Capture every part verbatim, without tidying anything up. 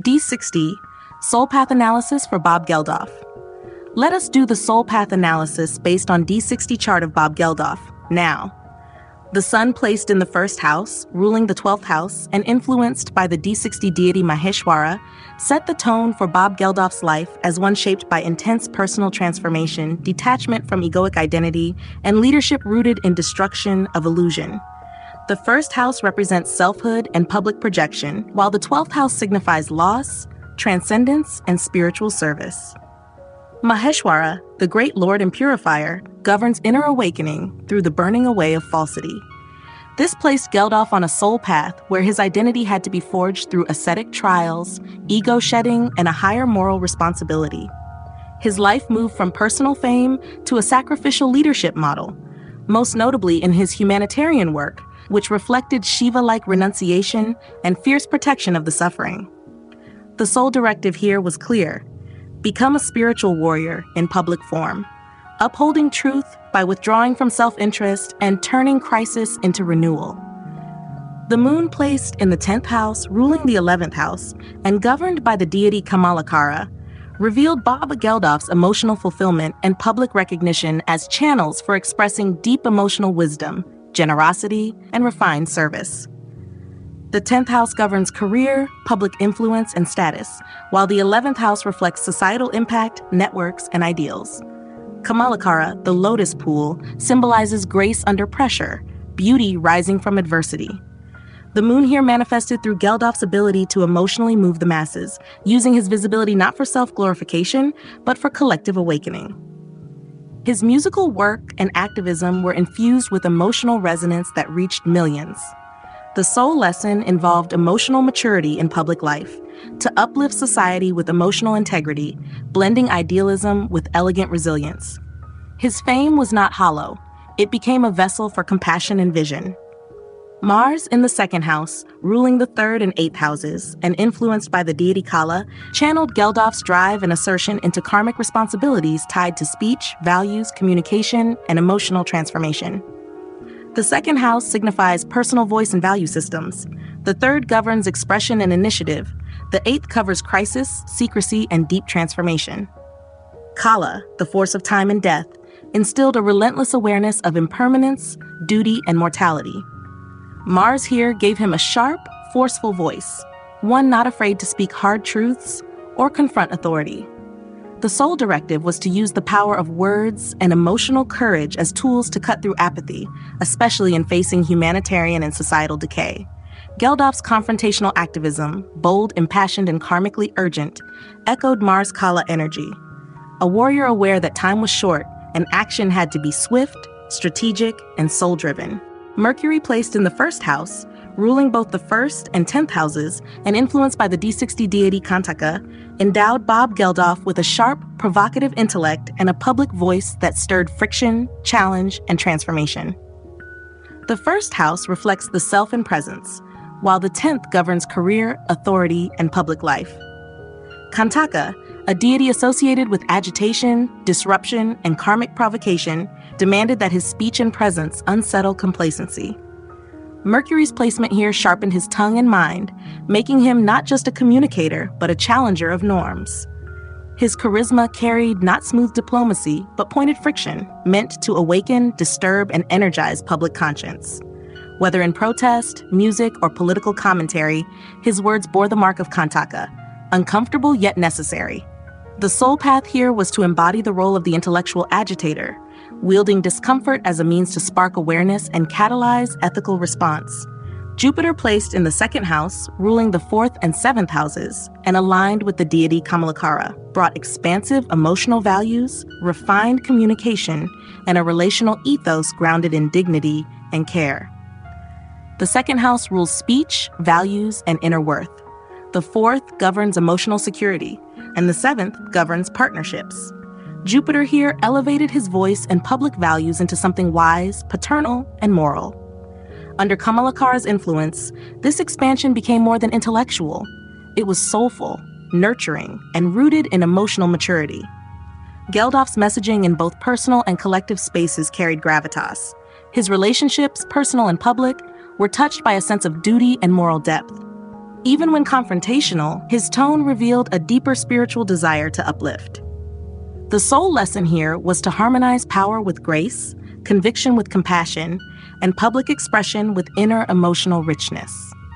D sixty, Soul Path Analysis for Bob Geldof. Let us do the Soul Path Analysis based on D sixty chart of Bob Geldof, now. The sun placed in the first house, ruling the twelfth house, and influenced by the D sixty deity Maheshwara, set the tone for Bob Geldof's life as one shaped by intense personal transformation, detachment from egoic identity, and leadership rooted in destruction of illusion. The first house represents selfhood and public projection, while the twelfth house signifies loss, transcendence, and spiritual service. Maheshwara, the great Lord and Purifier, governs inner awakening through the burning away of falsity. This placed Geldof on a soul path where his identity had to be forged through ascetic trials, ego shedding, and a higher moral responsibility. His life moved from personal fame to a sacrificial leadership model, most notably in his humanitarian work, which reflected Shiva-like renunciation and fierce protection of the suffering. The soul directive here was clear: become a spiritual warrior in public form, upholding truth by withdrawing from self-interest and turning crisis into renewal. The moon placed in the tenth house, ruling the eleventh house, and governed by the deity Kamalakara, revealed Bob Geldof's emotional fulfillment and public recognition as channels for expressing deep emotional wisdom, generosity, and refined service. The tenth house governs career, public influence, and status, while the eleventh house reflects societal impact, networks, and ideals. Kamalakara, the lotus pool, symbolizes grace under pressure, beauty rising from adversity. The moon here manifested through Geldof's ability to emotionally move the masses, using his visibility not for self-glorification, but for collective awakening. His musical work and activism were infused with emotional resonance that reached millions. The soul lesson involved emotional maturity in public life, to uplift society with emotional integrity, blending idealism with elegant resilience. His fame was not hollow. It became a vessel for compassion and vision. Mars in the second house, ruling the third and eighth houses, and influenced by the deity Kala, channeled Geldof's drive and assertion into karmic responsibilities tied to speech, values, communication, and emotional transformation. The second house signifies personal voice and value systems. The third governs expression and initiative. The eighth covers crisis, secrecy, and deep transformation. Kala, the force of time and death, instilled a relentless awareness of impermanence, duty, and mortality. Mars here gave him a sharp, forceful voice, one not afraid to speak hard truths or confront authority. The soul directive was to use the power of words and emotional courage as tools to cut through apathy, especially in facing humanitarian and societal decay. Geldof's confrontational activism, bold, impassioned, and karmically urgent, echoed Mars Kala energy. A warrior aware that time was short and action had to be swift, strategic, and soul-driven. Mercury placed in the first house, ruling both the first and tenth houses and influenced by the D sixty deity Kantaka, endowed Bob Geldof with a sharp, provocative intellect and a public voice that stirred friction, challenge, and transformation. The first house reflects the self and presence, while the tenth governs career, authority, and public life. Kantaka, a deity associated with agitation, disruption, and karmic provocation, demanded that his speech and presence unsettle complacency. Mercury's placement here sharpened his tongue and mind, making him not just a communicator, but a challenger of norms. His charisma carried not smooth diplomacy, but pointed friction, meant to awaken, disturb, and energize public conscience. Whether in protest, music, or political commentary, his words bore the mark of Kantaka, uncomfortable yet necessary. The soul path here was to embody the role of the intellectual agitator, wielding discomfort as a means to spark awareness and catalyze ethical response. Jupiter placed in the second house, ruling the fourth and seventh houses, and aligned with the deity Kamalakara, brought expansive emotional values, refined communication, and a relational ethos grounded in dignity and care. The second house rules speech, values, and inner worth. The fourth governs emotional security, and the seventh governs partnerships. Jupiter here elevated his voice and public values into something wise, paternal, and moral. Under Kamalakara's influence, this expansion became more than intellectual. It was soulful, nurturing, and rooted in emotional maturity. Geldof's messaging in both personal and collective spaces carried gravitas. His relationships, personal and public, were touched by a sense of duty and moral depth. Even when confrontational, his tone revealed a deeper spiritual desire to uplift. The soul lesson here was to harmonize power with grace, conviction with compassion, and public expression with inner emotional richness.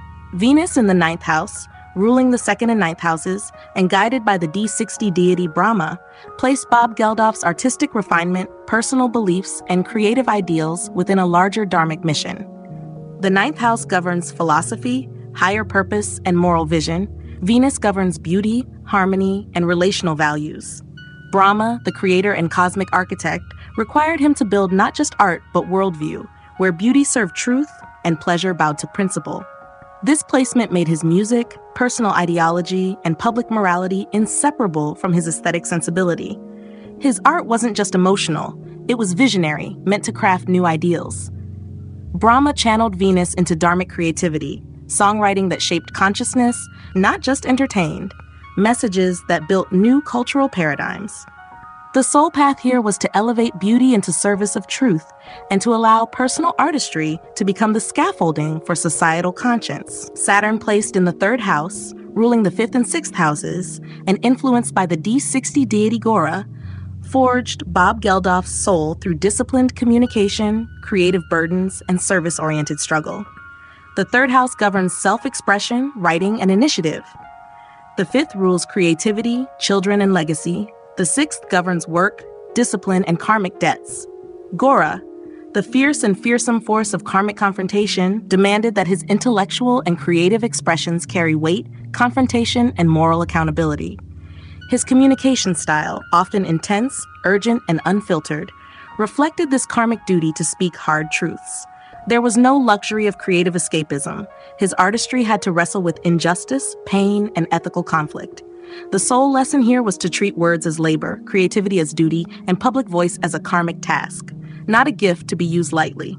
Venus in the ninth house, ruling the second and ninth houses, and guided by the D sixty deity Brahma, placed Bob Geldof's artistic refinement, personal beliefs, and creative ideals within a larger dharmic mission. The ninth house governs philosophy, higher purpose, and moral vision. Venus governs beauty, harmony, and relational values. Brahma, the creator and cosmic architect, required him to build not just art but worldview, where beauty served truth and pleasure bowed to principle. This placement made his music, personal ideology, and public morality inseparable from his aesthetic sensibility. His art wasn't just emotional, it was visionary, meant to craft new ideals. Brahma channeled Venus into dharmic creativity, songwriting that shaped consciousness, not just entertained, messages that built new cultural paradigms. The soul path here was to elevate beauty into service of truth and to allow personal artistry to become the scaffolding for societal conscience. Saturn, placed in the third house, ruling the fifth and sixth houses, and influenced by the D sixty deity Gora, forged Bob Geldof's soul through disciplined communication, creative burdens, and service-oriented struggle. The third house governs self-expression, writing, and initiative. The fifth rules creativity, children, and legacy. The sixth governs work, discipline, and karmic debts. Gora, the fierce and fearsome force of karmic confrontation, demanded that his intellectual and creative expressions carry weight, confrontation, and moral accountability. His communication style, often intense, urgent, and unfiltered, reflected this karmic duty to speak hard truths. There was no luxury of creative escapism. His artistry had to wrestle with injustice, pain, and ethical conflict. The soul lesson here was to treat words as labor, creativity as duty, and public voice as a karmic task, not a gift to be used lightly.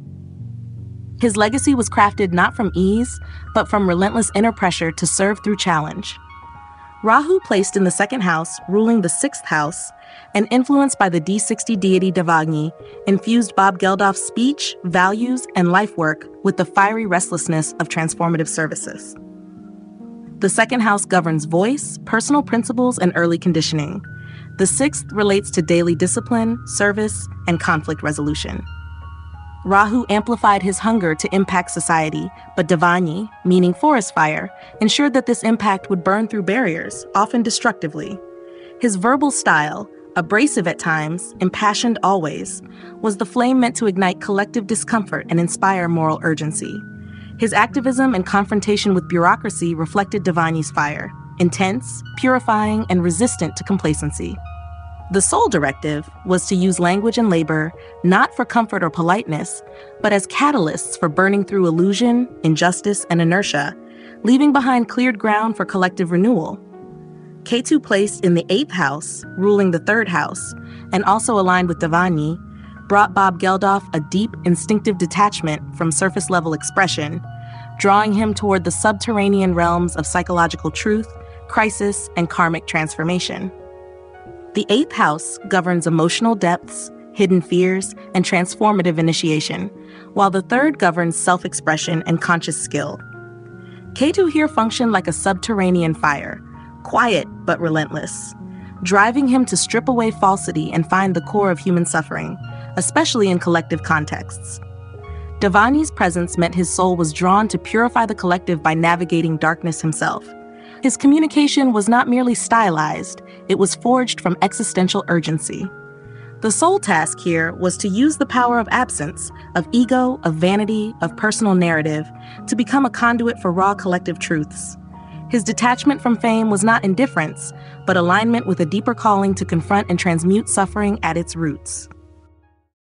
His legacy was crafted not from ease, but from relentless inner pressure to serve through challenge. Rahu, placed in the second house, ruling the sixth house, and influenced by the D sixty deity Devagni, infused Bob Geldof's speech, values, and life work with the fiery restlessness of transformative services. The second house governs voice, personal principles, and early conditioning. The sixth relates to daily discipline, service, and conflict resolution. Rahu amplified his hunger to impact society, but Devagni, meaning forest fire, ensured that this impact would burn through barriers, often destructively. His verbal style, abrasive at times, impassioned always, was the flame meant to ignite collective discomfort and inspire moral urgency. His activism and confrontation with bureaucracy reflected Devagni's fire, intense, purifying, and resistant to complacency. The soul directive was to use language and labor not for comfort or politeness, but as catalysts for burning through illusion, injustice, and inertia, leaving behind cleared ground for collective renewal. Ketu, placed in the eighth house, ruling the third house, and also aligned with Devagni, brought Bob Geldof a deep, instinctive detachment from surface-level expression, drawing him toward the subterranean realms of psychological truth, crisis, and karmic transformation. The eighth house governs emotional depths, hidden fears, and transformative initiation, while the third governs self-expression and conscious skill. Ketu here functioned like a subterranean fire, quiet but relentless, driving him to strip away falsity and find the core of human suffering, especially in collective contexts. Devagni's presence meant his soul was drawn to purify the collective by navigating darkness himself. His communication was not merely stylized, it was forged from existential urgency. The soul task here was to use the power of absence, of ego, of vanity, of personal narrative, to become a conduit for raw collective truths. His detachment from fame was not indifference, but alignment with a deeper calling to confront and transmute suffering at its roots.